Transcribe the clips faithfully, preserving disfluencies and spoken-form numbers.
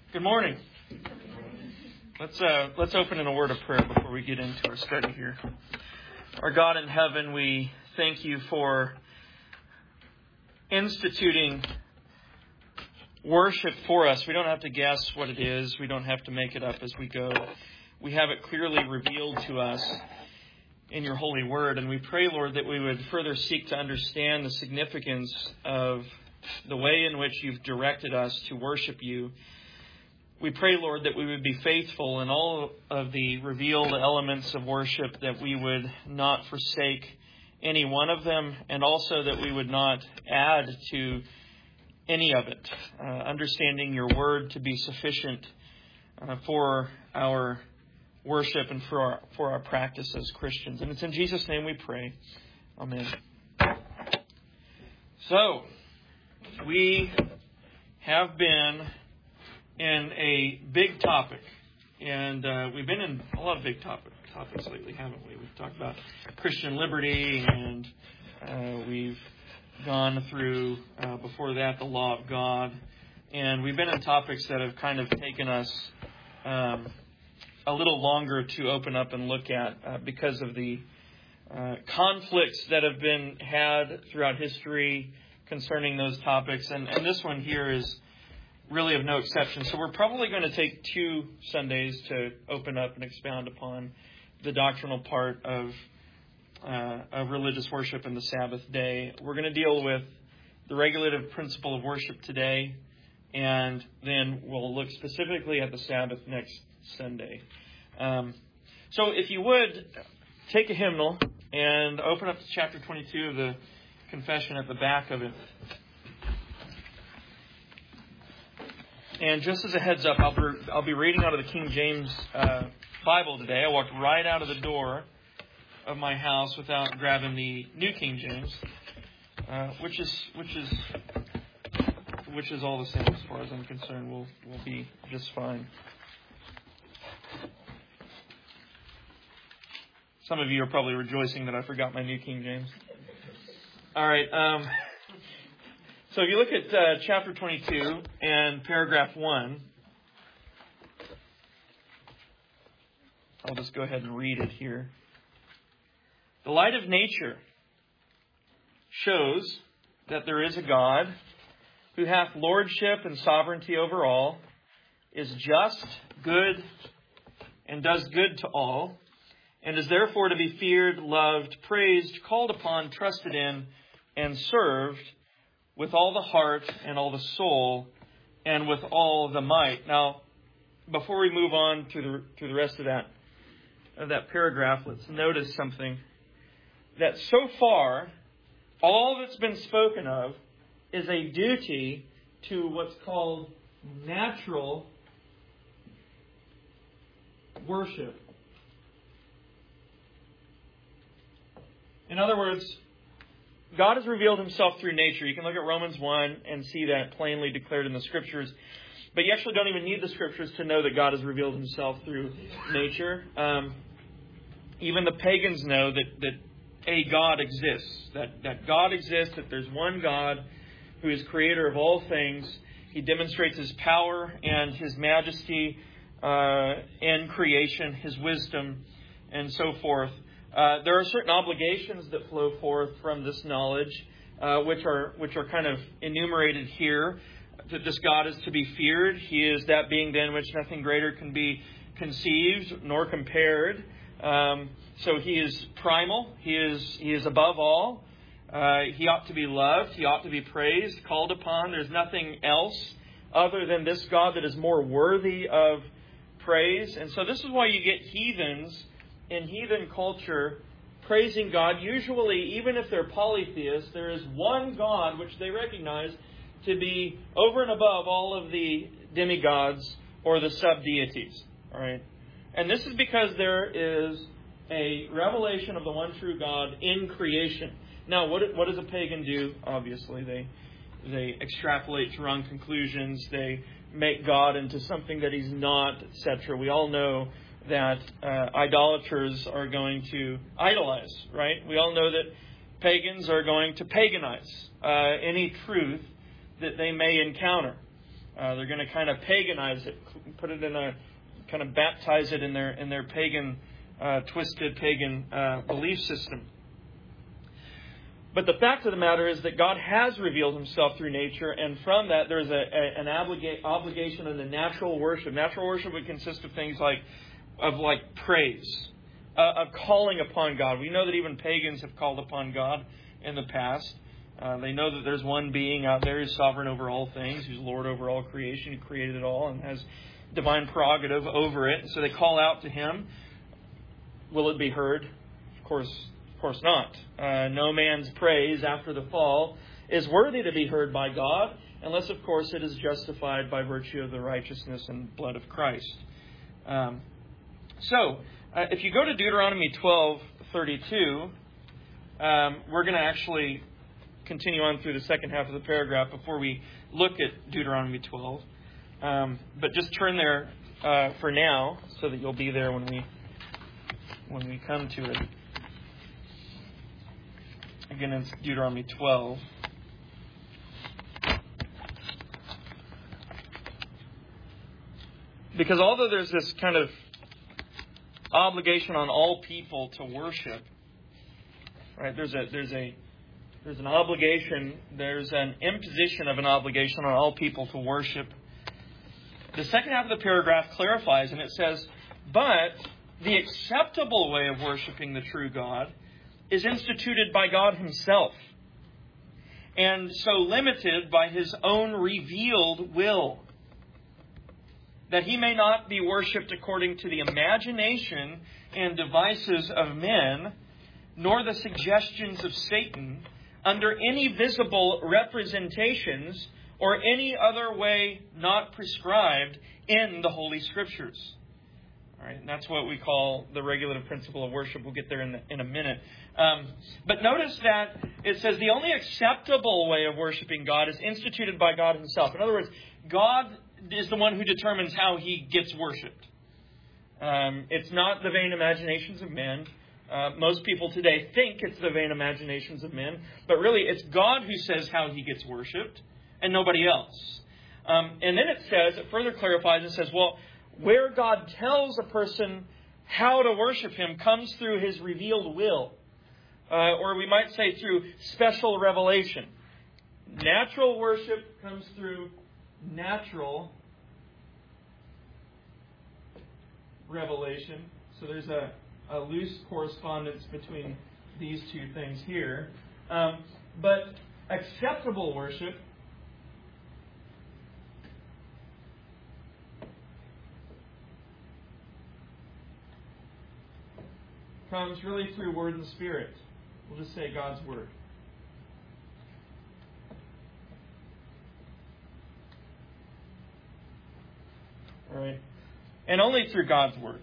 Good morning. Let's uh, let's open in a word of prayer before we get into our study here. Our God in heaven, we thank you for instituting worship for us. We don't have to guess what it is. We don't have to make it up as we go. We have it clearly revealed to us in your holy word. And we pray, Lord, that we would further seek to understand the significance of the way in which you've directed us to worship you. We pray, Lord, that we would be faithful in all of the revealed elements of worship, that we would not forsake any one of them, and also that we would not add to any of it, uh, understanding your word to be sufficient uh, for our worship and for our, for our practice as Christians. And it's in Jesus' name we pray. Amen. So, we have been in a big topic, and uh, we've been in a lot of big topic, topics lately, haven't we? We've talked about Christian liberty, and uh, we've gone through, uh, before that, the law of God, and we've been in topics that have kind of taken us um, a little longer to open up and look at uh, because of the uh, conflicts that have been had throughout history concerning those topics, and, and this one here is really of no exception. So we're probably going to take two Sundays to open up and expound upon the doctrinal part of uh, of religious worship and the Sabbath day. We're going to deal with the regulative principle of worship today, and then we'll look specifically at the Sabbath next Sunday. Um, so if you would, take a hymnal and open up to chapter twenty-two of the confession at the back of it. And just as a heads up, I'll be, I'll be reading out of the King James uh, Bible today. I walked right out of the door of my house without grabbing the New King James, uh, which is which is which is all the same as far as I'm concerned. We'll we'll be just fine. Some of you are probably rejoicing that I forgot my New King James. All right. Um, So if you look at uh, chapter twenty-two and paragraph one, I'll just go ahead and read it here. The light of nature shows that there is a God who hath lordship and sovereignty over all, is just, good, and does good to all, and is therefore to be feared, loved, praised, called upon, trusted in, and served with all the heart and all the soul and with all the might. Now, before we move on to the to the rest of that of that paragraph, let's notice something. That so far, all that's been spoken of is a duty to what's called natural worship. In other words, God has revealed himself through nature. You can look at Romans one and see that plainly declared in the Scriptures. But you actually don't even need the Scriptures to know that God has revealed himself through nature. Um, even the pagans know that, that a God exists. That, that God exists, that there's one God who is creator of all things. He demonstrates his power and his majesty uh, in creation, his wisdom, and so forth. Uh, there are certain obligations that flow forth from this knowledge, uh, which are which are kind of enumerated here. That this God is to be feared. He is that being than which nothing greater can be conceived nor compared. Um, so he is primal. He is he is above all. Uh, he ought to be loved. He ought to be praised, called upon. There's nothing else other than this God that is more worthy of praise. And so this is why you get heathens in heathen culture praising God. Usually, even if they're polytheists, there is one God which they recognize to be over and above all of the demigods or the sub-deities. All right? And this is because there is a revelation of the one true God in creation. Now, what what does a pagan do? Obviously, they they extrapolate to wrong conclusions. They make God into something that he's not, et cetera. We all know that uh, idolaters are going to idolize, right? We all know that pagans are going to paganize uh, any truth that they may encounter. Uh, they're going to kind of paganize it, put it in a kind of baptize it in their in their pagan, uh, twisted pagan uh, belief system. But the fact of the matter is that God has revealed himself through nature, and from that there's a, a, an obliga- obligation in the natural worship. Natural worship would consist of things like of like praise, uh, of calling upon God. We know that even pagans have called upon God in the past. Uh, they know that there's one being out there who's sovereign over all things, who's Lord over all creation, who created it all and has divine prerogative over it. And so they call out to him. Will it be heard? Of course, of course not. Uh, no man's praise after the fall is worthy to be heard by God, unless, of course, it is justified by virtue of the righteousness and blood of Christ. Um, so, uh, if you go to Deuteronomy twelve thirty-two, um, we're going to actually continue on through the second half of the paragraph before we look at Deuteronomy twelve. Um, but just turn there uh, for now, so that you'll be there when we when we come to it. Again, it's Deuteronomy twelve. Because although there's this kind of obligation on all people to worship, right? There's a there's a there's an obligation. There's an imposition of an obligation on all people to worship. The second half of the paragraph clarifies, and it says, "But the acceptable way of worshiping the true God is instituted by God himself, and so limited by his own revealed will, that he may not be worshipped according to the imagination and devices of men, nor the suggestions of Satan, under any visible representations or any other way not prescribed in the Holy Scriptures." All right, and that's what we call the regulative principle of worship. We'll get there in, the, in a minute. Um, but notice that it says the only acceptable way of worshiping God is instituted by God himself. In other words, God is the one who determines how he gets worshipped. Um, it's not the vain imaginations of men. Uh, most people today think it's the vain imaginations of men, but really it's God who says how he gets worshipped and nobody else. Um, and then it says, it further clarifies and says, well, where God tells a person how to worship him comes through his revealed will, uh, or we might say through special revelation. Natural worship comes through natural revelation. So there's a, a loose correspondence between these two things here. Um, but acceptable worship comes really through Word and Spirit. We'll just say God's Word. All right. And only through God's Word.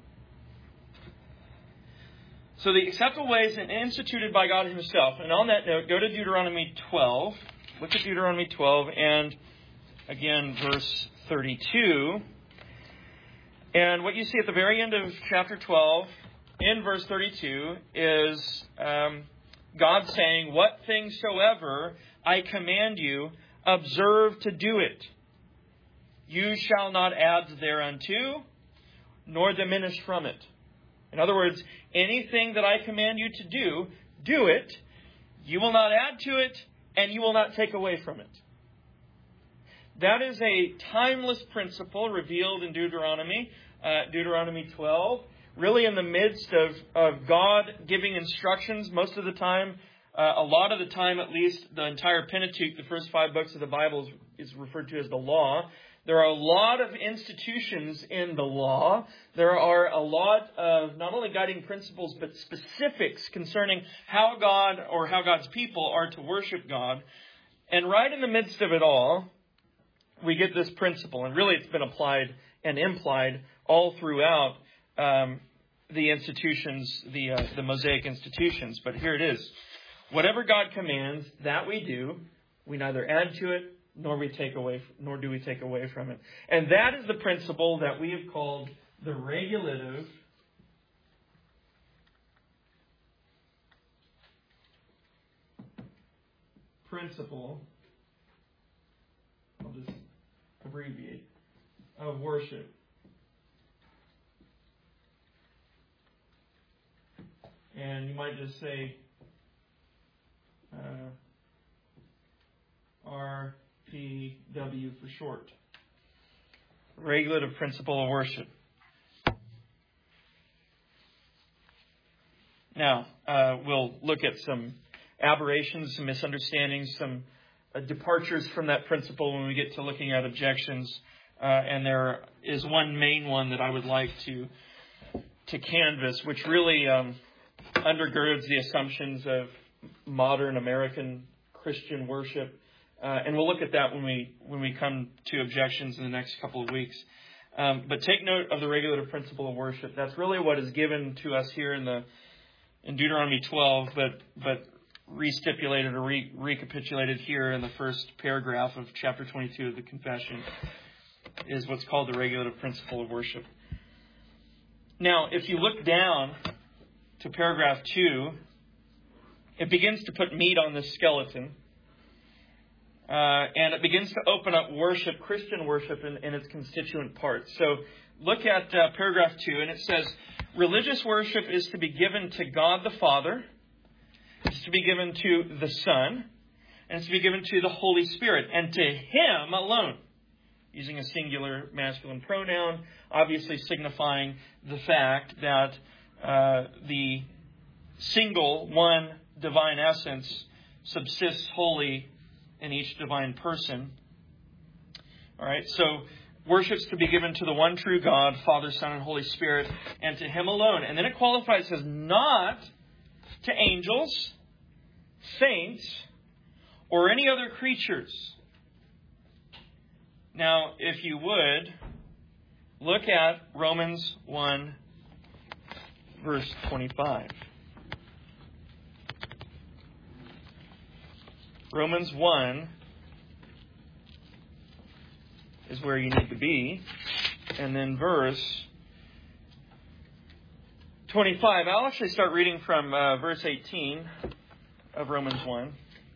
So the acceptable way is instituted by God himself. And on that note, go to Deuteronomy twelve. Look at Deuteronomy twelve and, again, verse thirty-two. And what you see at the very end of chapter twelve, in verse thirty-two, is um, God saying, "What things soever I command you, observe to do it. You shall not add thereunto, nor diminish from it." In other words, anything that I command you to do, do it. You will not add to it, and you will not take away from it. That is a timeless principle revealed in Deuteronomy, uh, Deuteronomy twelve. Really in the midst of, of God giving instructions most of the time, uh, a lot of the time at least, the entire Pentateuch, the first five books of the Bible, is, is referred to as the law. There are a lot of institutions in the law. There are a lot of not only guiding principles, but specifics concerning how God or how God's people are to worship God. And right in the midst of it all, we get this principle. And really it's been applied and implied all throughout um, the institutions, the, uh, the Mosaic institutions. But here it is. Whatever God commands, that we do. We neither add to it, nor we take away, nor do we take away from it. And that is the principle that we have called the regulative principle. I'll just abbreviate, of worship. And you might just say uh, R P W for short. Regulative Principle of Worship. Now, uh, we'll look at some aberrations, some misunderstandings, some uh, departures from that principle when we get to looking at objections. Uh, and there is one main one that I would like to to canvass, which really um, undergirds the assumptions of modern American Christian worship. Uh, and we'll look at that when we when we come to objections in the next couple of weeks. Um, but take note of the regulative principle of worship. That's really what is given to us here in the in Deuteronomy twelve, but but restipulated or re- recapitulated here in the first paragraph of chapter twenty-two of the Confession is what's called the regulative principle of worship. Now, if you look down to paragraph two, it begins to put meat on this skeleton. Uh, and it begins to open up worship, Christian worship, in, in its constituent parts. So look at uh, paragraph two, and it says, religious worship is to be given to God the Father, it's to be given to the Son, and it's to be given to the Holy Spirit, and to Him alone, using a singular masculine pronoun, obviously signifying the fact that uh, the single one divine essence subsists wholly in each divine person. All right, so worship's to be given to the one true God, Father, Son, and Holy Spirit, and to Him alone. And then it qualifies, says, not to angels, saints, or any other creatures. Now, if you would, look at Romans one, verse twenty-five. Romans one is where you need to be. And then verse twenty-five. I'll actually start reading from uh, verse eighteen of Romans one.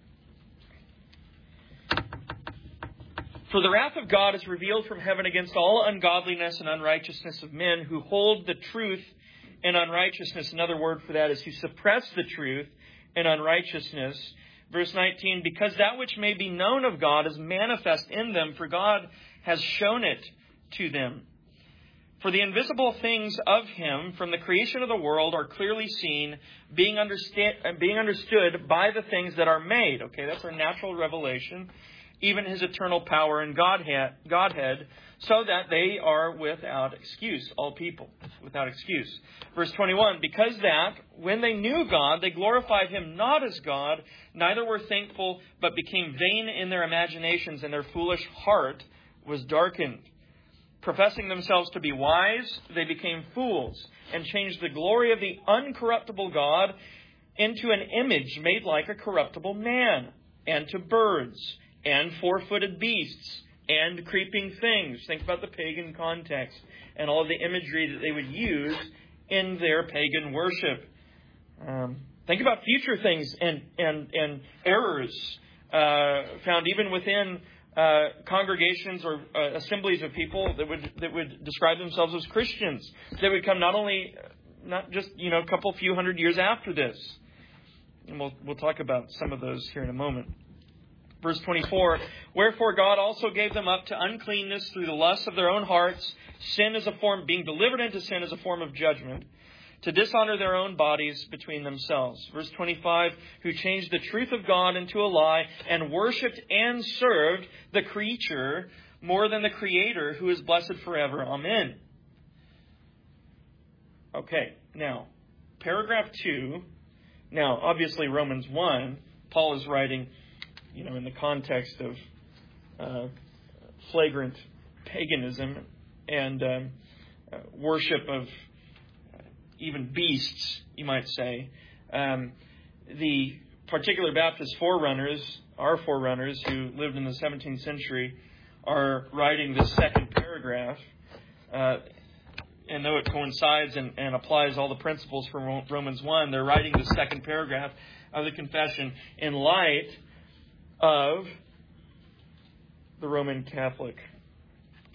For the wrath of God is revealed from heaven against all ungodliness and unrighteousness of men who hold the truth in unrighteousness. Another word for that is who suppress the truth in unrighteousness. Verse nineteen, because that which may be known of God is manifest in them, for God has shown it to them. For the invisible things of Him from the creation of the world are clearly seen, being, understa- being understood by the things that are made. Okay, that's our natural revelation. Even His eternal power and Godhead, Godhead, so that they are without excuse, all people, without excuse. Verse twenty-one, because that, when they knew God, they glorified Him not as God, neither were thankful, but became vain in their imaginations, and their foolish heart was darkened. Professing themselves to be wise, they became fools, and changed the glory of the uncorruptible God into an image made like a corruptible man, and to birds, and four-footed beasts, and creeping things. Think about the pagan context and all of the imagery that they would use in their pagan worship. Um, think about future things and and, and errors uh, found even within uh, congregations or uh, assemblies of people that would that would describe themselves as Christians. They would come not only not just you know a couple few hundred years after this, and we'll we'll talk about some of those here in a moment. Verse twenty-four, wherefore God also gave them up to uncleanness through the lusts of their own hearts, sin as a form, being delivered into sin as a form of judgment, to dishonor their own bodies between themselves. Verse twenty-five, who changed the truth of God into a lie, and worshipped and served the creature more than the Creator, who is blessed forever. Amen. Okay, now, paragraph two. Now, obviously, Romans one, Paul is writing, you know, in the context of uh, flagrant paganism and um, uh, worship of even beasts, you might say. Um, the particular Baptist forerunners, our forerunners who lived in the seventeenth century, are writing this second paragraph. Uh, and though it coincides and, and applies all the principles from Romans one, they're writing the second paragraph of the confession in light of the Roman Catholic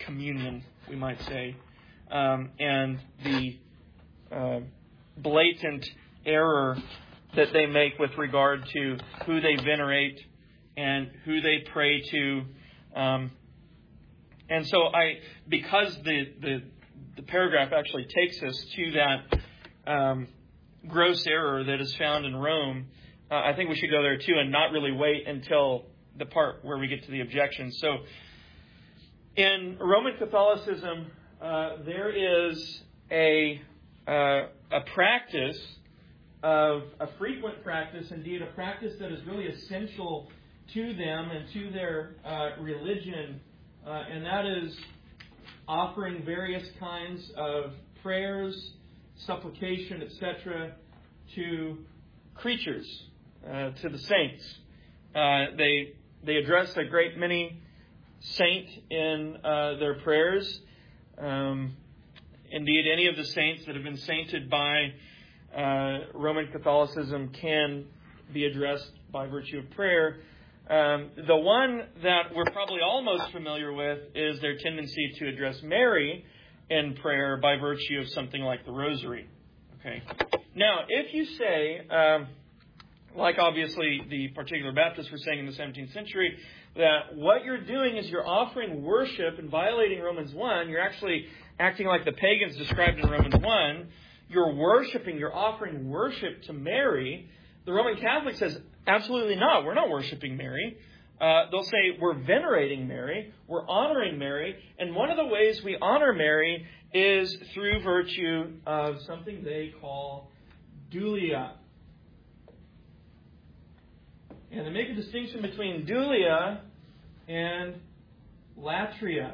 communion, we might say, um, and the uh, blatant error that they make with regard to who they venerate and who they pray to. Um, and so I, because the, the, the paragraph actually takes us to that um, gross error that is found in Rome, uh, I think we should go there too and not really wait until the part where we get to the objections. So in Roman Catholicism, uh, there is a, uh, a practice of a frequent practice, indeed a practice that is really essential to them and to their uh, religion, uh, and that is offering various kinds of prayers, supplication, et cetera, to creatures, uh, to the saints. Uh, they they address a great many saint in uh, their prayers. Um, indeed, any of the saints that have been sainted by uh, Roman Catholicism can be addressed by virtue of prayer. Um, the one that we're probably all most familiar with is their tendency to address Mary in prayer by virtue of something like the Rosary. Okay. Now, if you say, um, like obviously the particular Baptists were saying in the seventeenth century, that what you're doing is you're offering worship and violating Romans one, you're actually acting like the pagans described in Romans one, you're worshiping, you're offering worship to Mary. The Roman Catholic says, absolutely not. We're not worshiping Mary. Uh, they'll say we're venerating Mary. We're honoring Mary. And one of the ways we honor Mary is through virtue of something they call dulia. And they make a distinction between dulia and latria.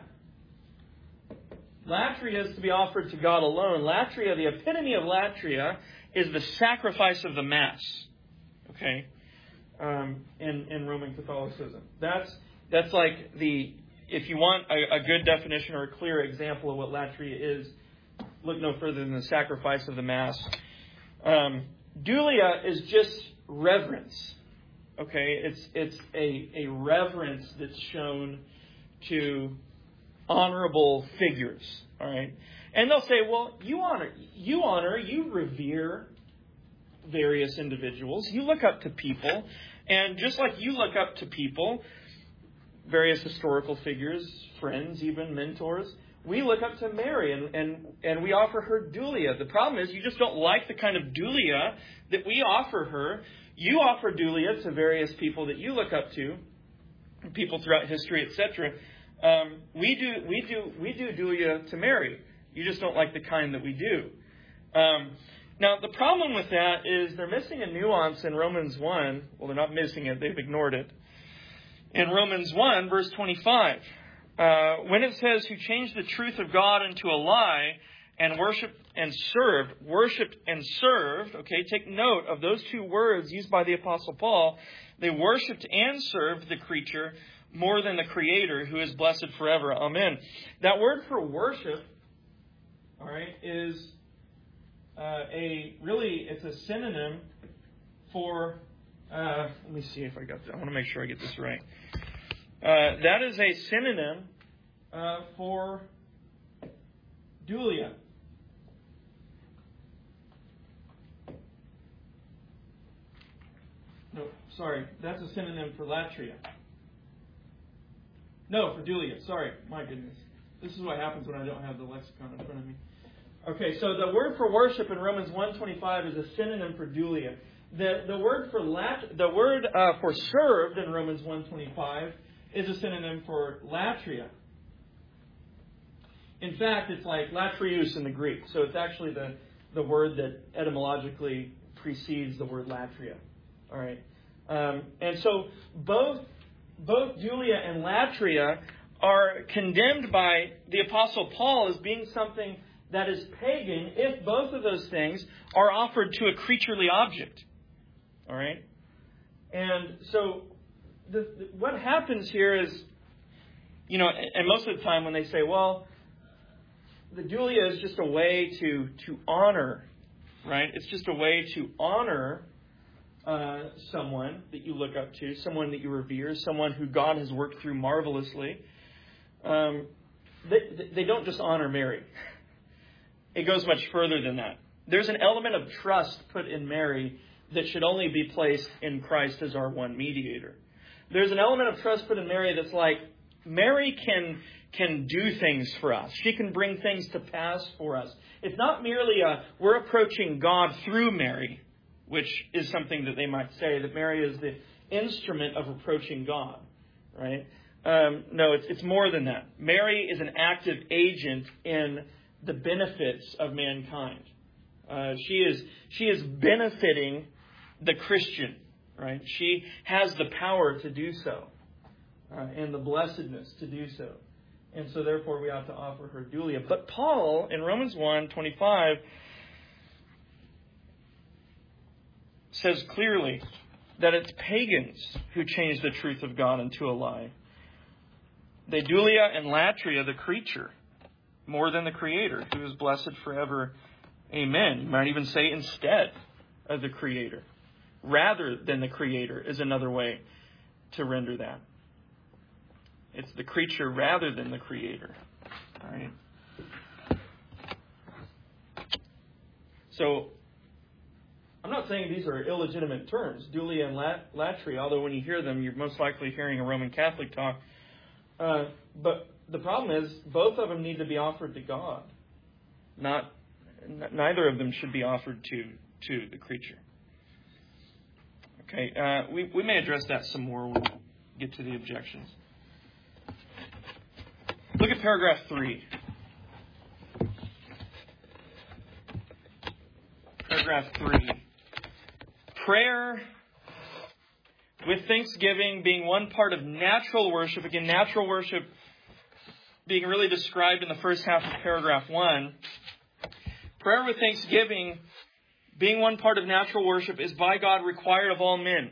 Latria is to be offered to God alone. Latria, the epitome of latria, is the sacrifice of the Mass. Okay? Um, in, in Roman Catholicism. That's that's like the, if you want a, a good definition or a clear example of what latria is, look no further than the sacrifice of the Mass. Um, dulia is just reverence. Okay? It's it's a, a reverence that's shown to honorable figures. All right? And they'll say, well, you honor, you honor, you revere various individuals. You look up to people. And just like you look up to people, various historical figures, friends, even mentors, we look up to Mary and, and, and we offer her dulia. The problem is you just don't like the kind of dulia that we offer her. You offer dulia to various people that you look up to, people throughout history, et cetera. Um, we do we do we do dulia to Mary. You just don't like the kind that we do. Um, Now, the problem with that is they're missing a nuance in Romans one. Well, they're not missing it. They've ignored it. In Romans one, verse twenty-five, uh, when it says, who changed the truth of God into a lie and worshiped and served, worshiped and served, okay, take note of those two words used by the Apostle Paul. They worshiped and served the creature more than the Creator, who is blessed forever. Amen. That word for worship, all right, is... Uh, a really, it's a synonym for, uh, let me see if I got that. I want to make sure I get this right. Uh, that is a synonym uh, for dulia. No, sorry. That's a synonym for latria. No, for dulia. Sorry. My goodness. This is what happens when I don't have the lexicon in front of me. Okay, so the word for worship in Romans one twenty-five is a synonym for dulia. The the word for lat the word uh, for served in Romans one twenty-five is a synonym for latria. In fact, it's like latrius in the Greek. So it's actually the, the word that etymologically precedes the word latria. All right, um, and so both both dulia and latria are condemned by the Apostle Paul as being something that is pagan if both of those things are offered to a creaturely object. All right? And so the, the, what happens here is, you know, and most of the time when they say, well, the dulia is just a way to, to honor, right? It's just a way to honor uh, someone that you look up to, someone that you revere, someone who God has worked through marvelously. Um they, they don't just honor Mary. It goes much further than that. There's an element of trust put in Mary that should only be placed in Christ as our one mediator. There's an element of trust put in Mary that's like, Mary can, can do things for us. She can bring things to pass for us. It's not merely a, we're approaching God through Mary, which is something that they might say, that Mary is the instrument of approaching God, right? Um, no, it's, it's more than that. Mary is an active agent in the benefits of mankind. Uh, she is she is benefiting the Christian, right? She has the power to do so, uh, and the blessedness to do so. And so therefore we ought to offer her dulia. But Paul, in Romans one twenty-five, says clearly that it's pagans who change the truth of God into a lie. They dulia and latria the creature more than the Creator, who is blessed forever. Amen. You might even say instead of the Creator. Rather than the Creator is another way to render that. It's the creature rather than the Creator. All right. So, I'm not saying these are illegitimate terms, dulia and lat- latria, although when you hear them, you're most likely hearing a Roman Catholic talk. Uh, but the problem is, both of them need to be offered to God. Not, n- neither of them should be offered to, to the creature. Okay, uh, we, we may address that some more when we get to the objections. Look at paragraph three. Paragraph three. Prayer with thanksgiving being one part of natural worship. Again, natural worship being really described in the first half of paragraph one. Prayer with thanksgiving being one part of natural worship is by God required of all men.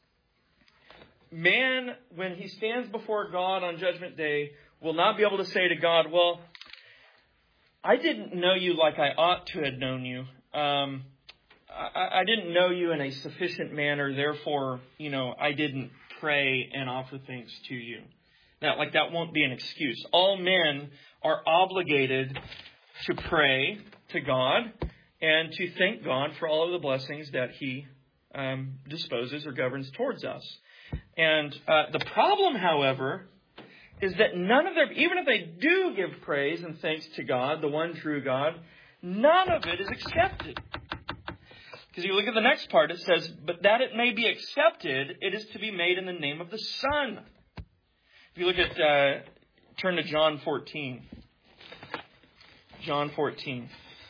Man, when he stands before God on Judgment Day, will not be able to say to God, well, I didn't know you like I ought to have known you. Um, I, I didn't know you in a sufficient manner, therefore, you know, I didn't pray and offer things to you. Now, like that won't be an excuse. All men are obligated to pray to God and to thank God for all of the blessings that He um, disposes or governs towards us. And uh, the problem, however, is that none of them, even if they do give praise and thanks to God, the one true God, none of it is accepted. Because you look at the next part, it says, but that it may be accepted, it is to be made in the name of the Son. If you look at, uh, turn to John fourteen. John fourteen.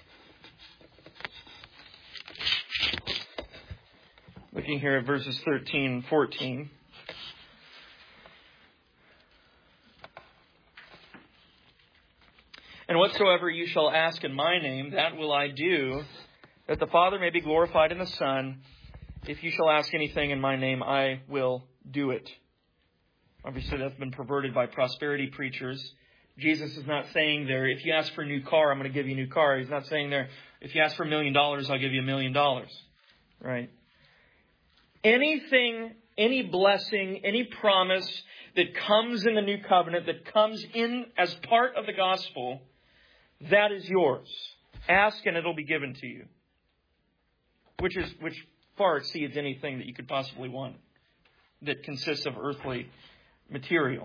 Looking here at verses thirteen and fourteen. And whatsoever you shall ask in my name, that will I do, that the Father may be glorified in the Son. If you shall ask anything in my name, I will do it. Obviously, that's been perverted by prosperity preachers. Jesus is not saying there, if you ask for a new car, I'm going to give you a new car. He's not saying there, if you ask for a million dollars, I'll give you a million dollars. Right? Anything, any blessing, any promise that comes in the new covenant, that comes in as part of the gospel, that is yours. Ask and it'll be given to you. Which is which far exceeds anything that you could possibly want that consists of earthly material.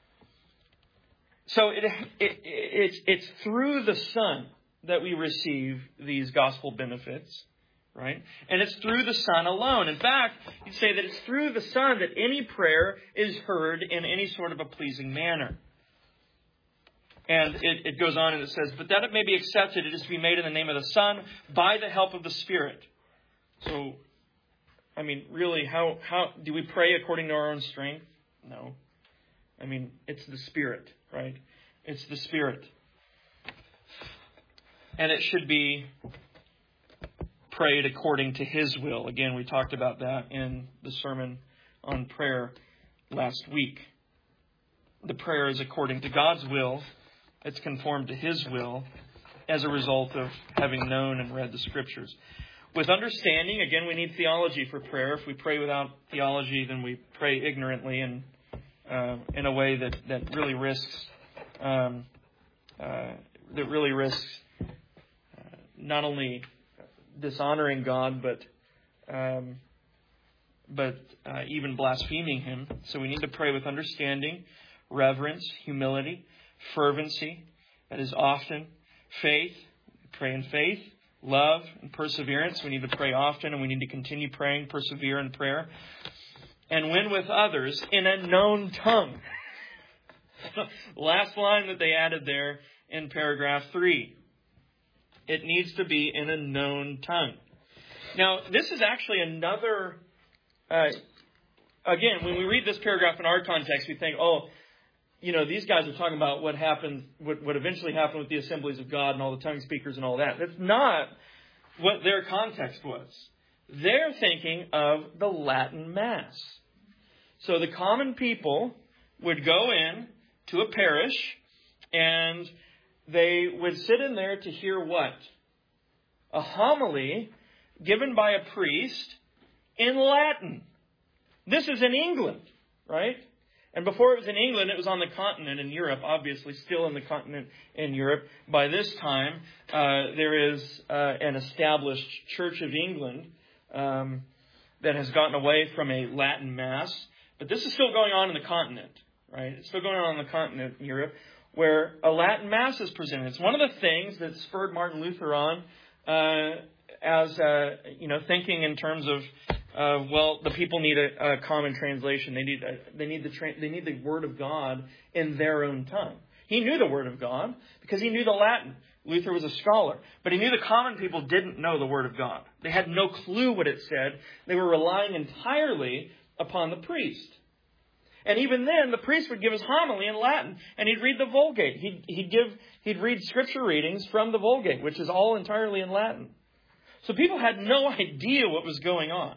So it, it, it, it's, it's through the Son that we receive these gospel benefits, right? And it's through the Son alone. In fact, you'd say that it's through the Son that any prayer is heard in any sort of a pleasing manner. And it, it goes on and it says, but that it may be accepted, it is to be made in the name of the Son by the help of the Spirit. So, I mean, really, how, how do we pray according to our own strength? No. I mean, it's the Spirit, right? It's the Spirit. And it should be prayed according to His will. Again, we talked about that in the sermon on prayer last week. The prayer is according to God's will. It's conformed to His will as a result of having known and read the Scriptures. With understanding, again, we need theology for prayer. If we pray without theology, then we pray ignorantly and uh, in a way that, that really risks um, uh, that really risks uh, not only dishonoring God, but um, but uh, even blaspheming Him. So we need to pray with understanding, reverence, humility, fervency. That is often faith. Pray in faith, love, and perseverance. We need to pray often, and we need to continue praying, persevere in prayer. And when with others in a known tongue. Last line that they added there in paragraph three. It needs to be in a known tongue. Now, this is actually another... Uh, again, when we read this paragraph in our context, we think, oh, you know, these guys are talking about what happened, what, what eventually happened with the assemblies of God and all the tongue speakers and all that. That's not what their context was. They're thinking of the Latin Mass. So the common people would go in to a parish and they would sit in there to hear what? A homily given by a priest in Latin. This is in England, right? And before it was in England, it was on the continent in Europe, obviously still in the continent in Europe. By this time, uh, there is uh, an established Church of England um, that has gotten away from a Latin Mass. But this is still going on in the continent, right? It's still going on in the continent in Europe, where a Latin Mass is presented. It's one of the things that spurred Martin Luther on uh, as, uh, you know, thinking in terms of Uh, well, the people need a, a common translation. They need a, they need the tra- they need the Word of God in their own tongue. He knew the Word of God because he knew the Latin. Luther was a scholar, but he knew the common people didn't know the Word of God. They had no clue what it said. They were relying entirely upon the priest. And even then, the priest would give his homily in Latin, and he'd read the Vulgate. He'd, he'd give he'd read scripture readings from the Vulgate, which is all entirely in Latin. So people had no idea what was going on.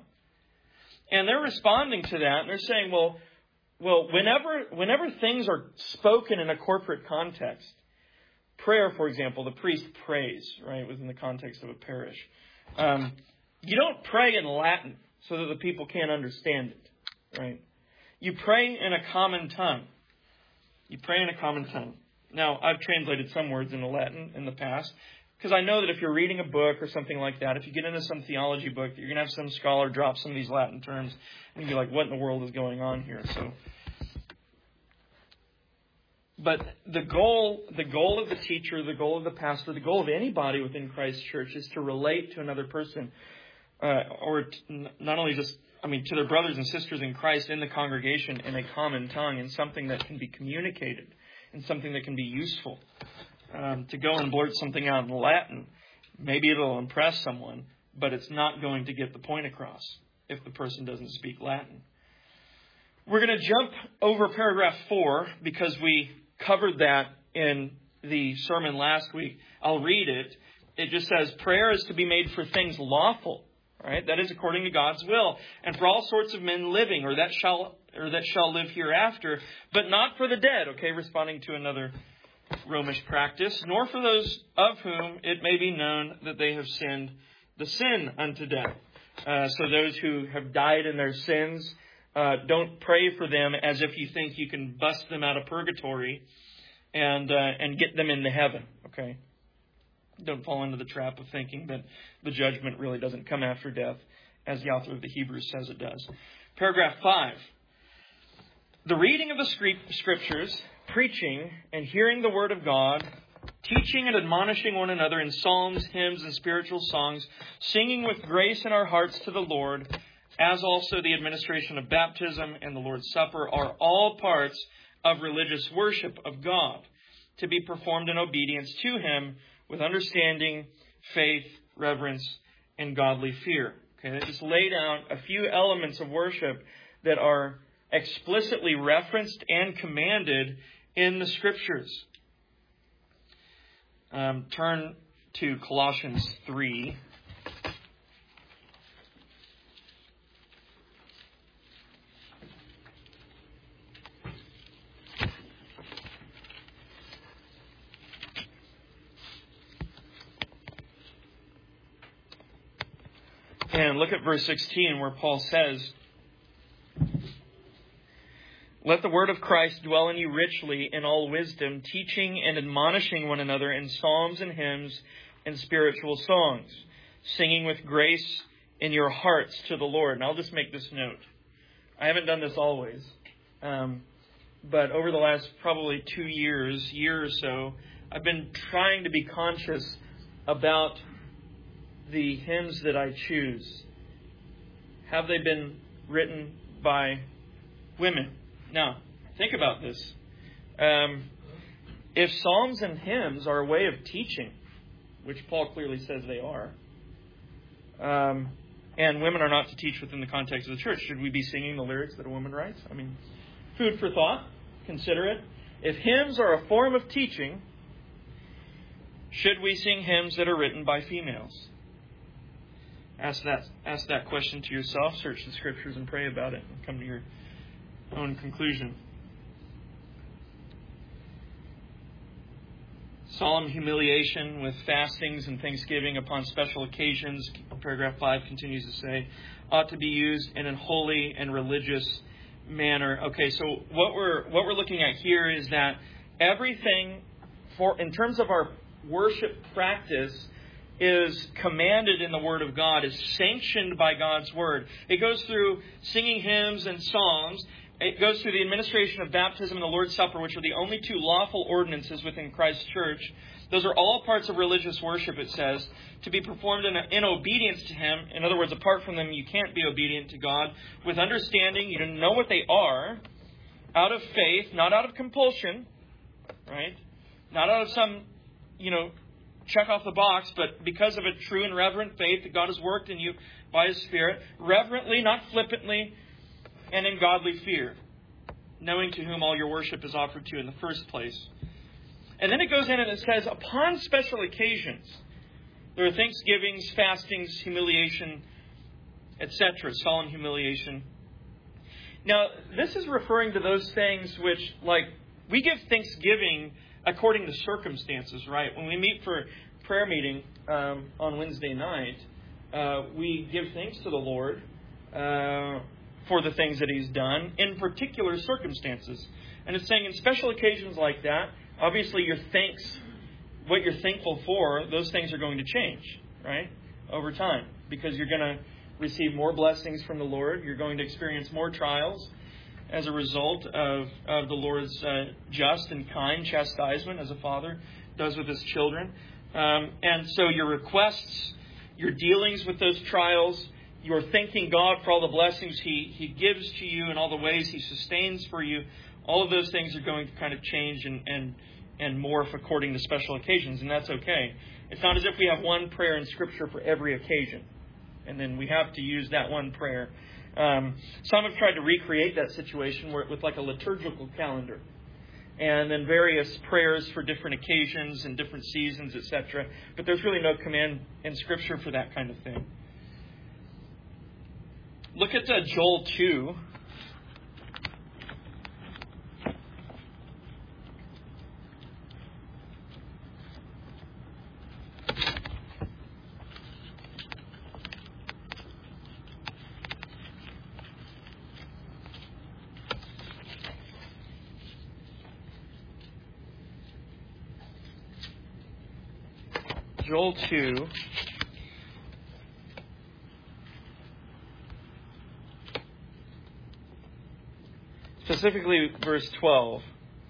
And they're responding to that, and they're saying, well, well, whenever whenever things are spoken in a corporate context, prayer, for example, the priest prays, right, within the context of a parish. Um, you don't pray in Latin so that the people can't understand it, right? You pray in a common tongue. You pray in a common tongue. Now, I've translated some words into Latin in the past, because I know that if you're reading a book or something like that, if you get into some theology book, you're going to have some scholar drop some of these Latin terms, and you'll be like, what in the world is going on here? So, but the goal, the goal of the teacher, the goal of the pastor, the goal of anybody within Christ's church is to relate to another person, uh, or t- not only just, I mean, to their brothers and sisters in Christ in the congregation in a common tongue, in something that can be communicated, in something that can be useful. Um, to go and blurt something out in Latin, maybe it'll impress someone, but it's not going to get the point across if the person doesn't speak Latin. We're going to jump over paragraph four because we covered that in the sermon last week. I'll read it. It just says, prayer is to be made for things lawful, right? That is according to God's will, and for all sorts of men living, or that shall or that shall live hereafter, but not for the dead. Okay, responding to another Romish practice, nor for those of whom it may be known that they have sinned the sin unto death. Uh, so those who have died in their sins, uh, don't pray for them as if you think you can bust them out of purgatory and uh, and get them into heaven. Okay, don't fall into the trap of thinking that the judgment really doesn't come after death, as the author of the Hebrews says it does. Paragraph five. The reading of the scriptures, preaching and hearing the word of God, teaching and admonishing one another in psalms, hymns, and spiritual songs, singing with grace in our hearts to the Lord, as also the administration of baptism and the Lord's Supper, are all parts of religious worship of God, to be performed in obedience to Him with understanding, faith, reverence, and godly fear. Okay, I just laid out a few elements of worship that are explicitly referenced and commanded in the Scriptures. Um, turn to Colossians three. And look at verse sixteen, where Paul says, Let the word of Christ dwell in you richly in all wisdom, teaching and admonishing one another in psalms and hymns and spiritual songs, singing with grace in your hearts to the Lord. And I'll just make this note. I haven't done this always, um, but over the last probably two years, year or so, I've been trying to be conscious about the hymns that I choose. Have they been written by women? Now, think about this. Um, if psalms and hymns are a way of teaching, which Paul clearly says they are, um, and women are not to teach within the context of the church, should we be singing the lyrics that a woman writes? I mean, food for thought. Consider it. If hymns are a form of teaching, should we sing hymns that are written by females? Ask that, ask that question to yourself. Search the Scriptures and pray about it and come to your own conclusion. Solemn humiliation with fastings and thanksgiving upon special occasions, paragraph five continues to say, ought to be used in a holy and religious manner. Okay, so what we're what we're looking at here is that everything for in terms of our worship practice is commanded in the Word of God, is sanctioned by God's Word. It goes through singing hymns and psalms. It goes through the administration of baptism and the Lord's Supper, which are the only two lawful ordinances within Christ's church. Those are all parts of religious worship, it says, to be performed in, in obedience to Him. In other words, apart from them, you can't be obedient to God. With understanding, you don't know what they are, out of faith, not out of compulsion, right? Not out of some, you know, check off the box, but because of a true and reverent faith that God has worked in you by His Spirit, reverently, not flippantly, and in godly fear, knowing to whom all your worship is offered to in the first place. And then it goes in and it says, upon special occasions, there are thanksgivings, fastings, humiliation, et cetera, solemn humiliation. Now, this is referring to those things which, like, we give thanksgiving according to circumstances, right? When we meet for prayer meeting um, on Wednesday night, uh, we give thanks to the Lord uh, for the things that He's done in particular circumstances. And it's saying in special occasions like that, obviously your thanks, what you're thankful for, those things are going to change, right? Over time. Because you're going to receive more blessings from the Lord. You're going to experience more trials as a result of, of the Lord's uh, just and kind chastisement as a father does with His children. Um, and so your requests, your dealings with those trials, you're thanking God for all the blessings He, He gives to you and all the ways He sustains for you. All of those things are going to kind of change and, and, and morph according to special occasions, and that's okay. It's not as if we have one prayer in Scripture for every occasion, and then we have to use that one prayer. Um, some have tried to recreate that situation where, with like a liturgical calendar, and then various prayers for different occasions and different seasons, et cetera. But there's really no command in Scripture for that kind of thing. Look at uh, Joel two. Joel two. Specifically verse twelve.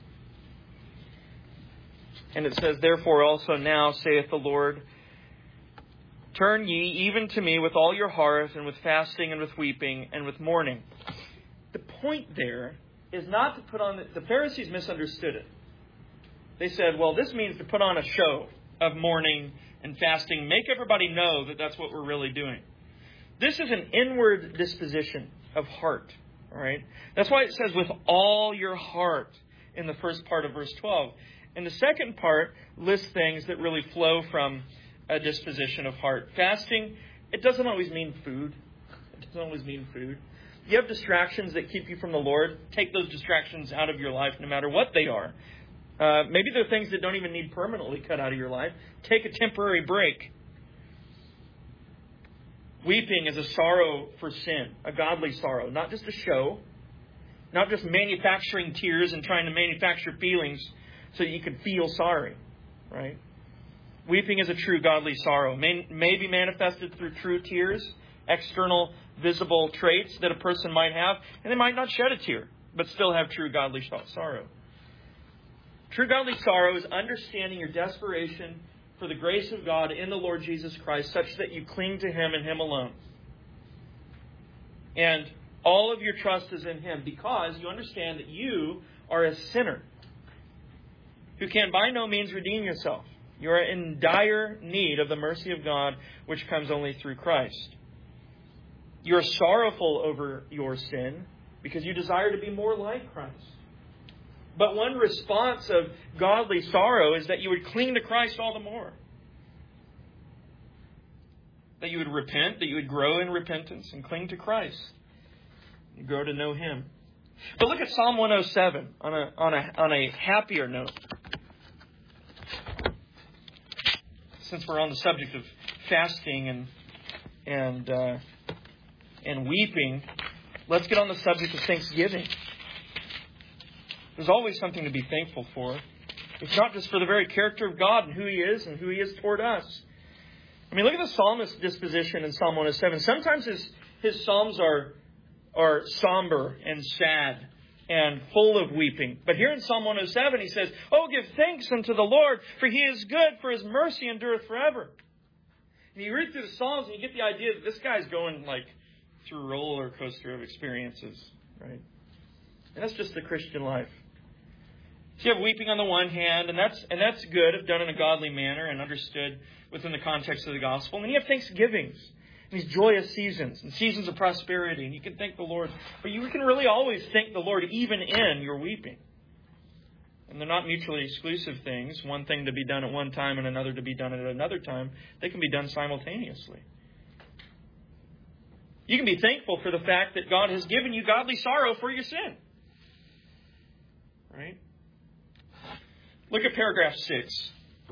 And it says, therefore also now, saith the Lord, turn ye even to me with all your heart, and with fasting, and with weeping, and with mourning. The point there is not to put on... The, the Pharisees misunderstood it. They said, well, this means to put on a show of mourning and fasting. Make everybody know that that's what we're really doing. This is an inward disposition of heart. All right? That's why it says with all your heart in the first part of verse twelve. And the second part lists things that really flow from a disposition of heart. Fasting, it doesn't always mean food. It doesn't always mean food. You have distractions that keep you from the Lord. Take those distractions out of your life no matter what they are. Uh, maybe they're things that don't even need permanently cut out of your life. Take a temporary break. Weeping is a sorrow for sin, a godly sorrow, not just a show. Not just manufacturing tears and trying to manufacture feelings so that you can feel sorry, right? Weeping is a true godly sorrow. May, may be manifested through true tears, external visible traits that a person might have, and they might not shed a tear, but still have true godly sorrow. True godly sorrow is understanding your desperation for the grace of God in the Lord Jesus Christ, such that you cling to Him and Him alone. And all of your trust is in Him, because you understand that you are a sinner who can by no means redeem yourself. You are in dire need of the mercy of God, which comes only through Christ. You are sorrowful over your sin because you desire to be more like Christ. But one response of godly sorrow is that you would cling to Christ all the more. That you would repent, that you would grow in repentance and cling to Christ. You grow to know Him. But look at Psalm one oh seven on a, on a, on a happier note. Since we're on the subject of fasting and and uh, and weeping, let's get on the subject of thanksgiving. There's always something to be thankful for. It's not just for the very character of God and who He is and who He is toward us. I mean, look at the psalmist's disposition in Psalm one oh seven. Sometimes his, his psalms are, are somber and sad and full of weeping. But here in Psalm one oh seven, he says, "Oh, give thanks unto the Lord, for He is good, for His mercy endureth forever." And you read through the Psalms and you get the idea that this guy's going like through a roller coaster of experiences, right? And that's just the Christian life. So you have weeping on the one hand, and that's and that's good if done in a godly manner and understood within the context of the gospel. And then you have thanksgivings, these joyous seasons, and seasons of prosperity, and you can thank the Lord. But you can really always thank the Lord even in your weeping. And they're not mutually exclusive things, one thing to be done at one time and another to be done at another time. They can be done simultaneously. You can be thankful for the fact that God has given you godly sorrow for your sin. Right? Look at paragraph six.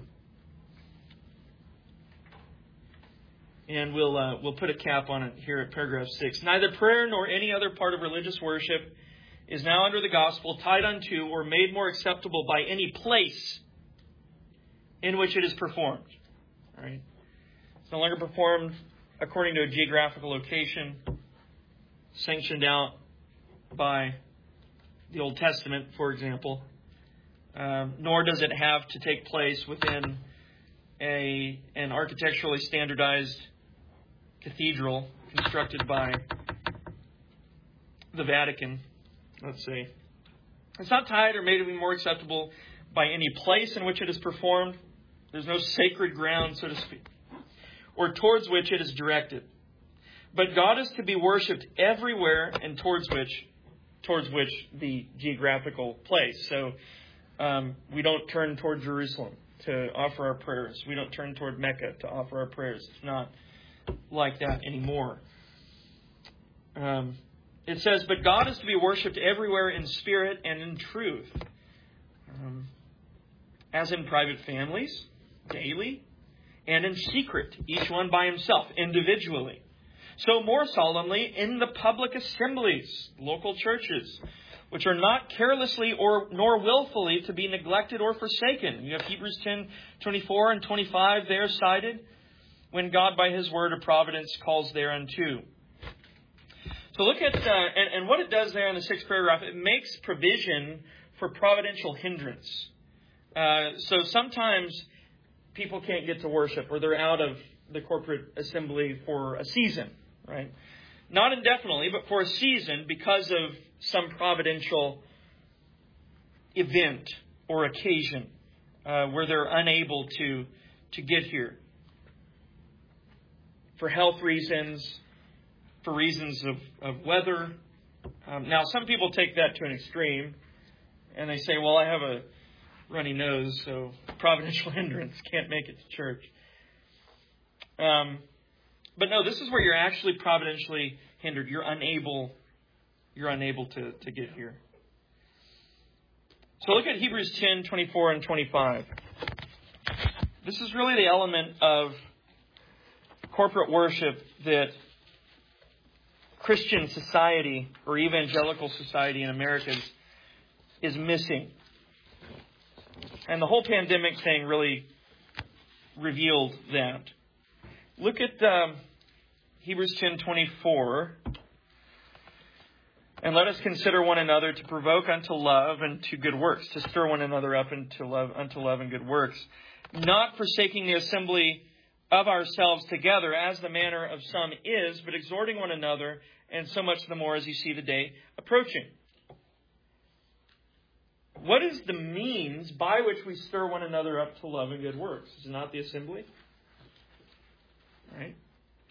And we'll uh, we'll put a cap on it here at paragraph six. Neither prayer nor any other part of religious worship is now under the gospel tied unto or made more acceptable by any place in which it is performed. All right? It's no longer performed according to a geographical location sanctioned out by the Old Testament, for example. Um, nor does it have to take place within a an architecturally standardized cathedral constructed by the Vatican, let's say. It's not tied or made to be more acceptable by any place in which it is performed. There's no sacred ground, so to speak, or towards which it is directed. But God is to be worshipped everywhere and towards which towards which the geographical place. So um, we don't turn toward Jerusalem to offer our prayers. We don't turn toward Mecca to offer our prayers. It's not like that anymore. Um, it says, but God is to be worshipped everywhere in spirit and in truth. Um, as in private families, daily, and in secret, each one by himself, individually. So more solemnly in the public assemblies, local churches, which are not carelessly or nor willfully to be neglected or forsaken. You have Hebrews ten, twenty-four and twenty-five there cited, when God by His word of providence calls thereunto. So look at, uh, and, and what it does there in the sixth paragraph, it makes provision for providential hindrance. Uh, so sometimes people can't get to worship, or they're out of the corporate assembly for a season, right? Not indefinitely, but for a season because of some providential event or occasion uh, where they're unable to, to get here. For health reasons, for reasons of, of weather. Um, now, some people take that to an extreme, and they say, well, I have a runny nose, so providential hindrance, can't make it to church. Um, but no, this is where you're actually providentially hindered. You're unable, you're unable to, to get here. So look at Hebrews ten, twenty-four and twenty-five. This is really the element of corporate worship that Christian society or evangelical society in America is, is missing. And the whole pandemic thing really revealed that. Look at um, Hebrews ten twenty-four. And let us consider one another to provoke unto love and to good works, to stir one another up into love, unto love and good works, not forsaking the assembly of ourselves together, as the manner of some is, but exhorting one another, and so much the more as you see the day approaching. What is the means by which we stir one another up to love and good works? Is it not the assembly? Right?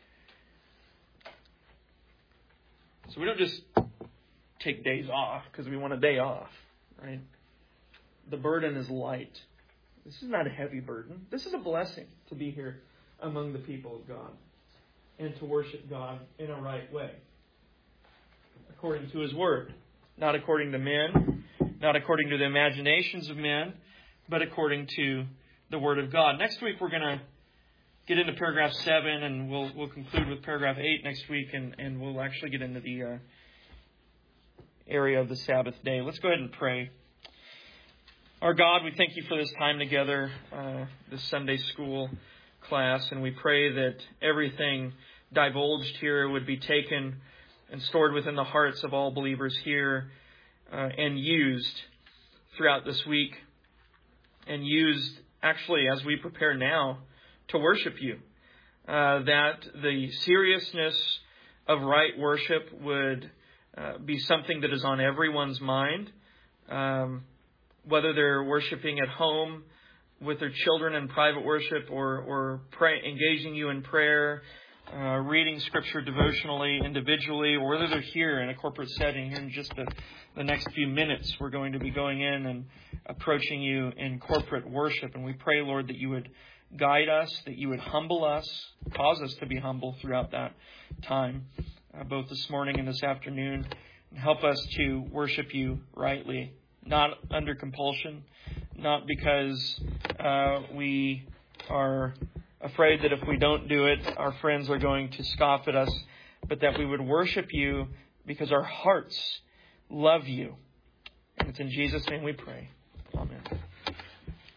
So we don't just take days off because we want a day off, right? The burden is light. This is not a heavy burden. This is a blessing to be here among the people of God and to worship God in a right way, according to His Word, not according to men, not according to the imaginations of men, but according to the Word of God. Next week we're going to get into paragraph seven, and we'll we'll conclude with paragraph eight next week, and, and we'll actually get into the uh, area of the Sabbath day. Let's go ahead and pray. Our God, we thank you for this time together, uh, this Sunday school class, and we pray that everything divulged here would be taken and stored within the hearts of all believers here uh, and used throughout this week, and used actually as we prepare now to worship you. Uh, that the seriousness of right worship would Uh, be something that is on everyone's mind, um, whether they're worshiping at home with their children in private worship, or, or pray, engaging you in prayer, uh, reading Scripture devotionally, individually, or whether they're here in a corporate setting. In just the, the next few minutes, we're going to be going in and approaching you in corporate worship. And we pray, Lord, that you would guide us, that you would humble us, cause us to be humble throughout that time. Uh, both this morning and this afternoon, and help us to worship you rightly, not under compulsion, not because uh, we are afraid that if we don't do it, our friends are going to scoff at us, but that we would worship you because our hearts love you. And it's in Jesus' name we pray. Amen.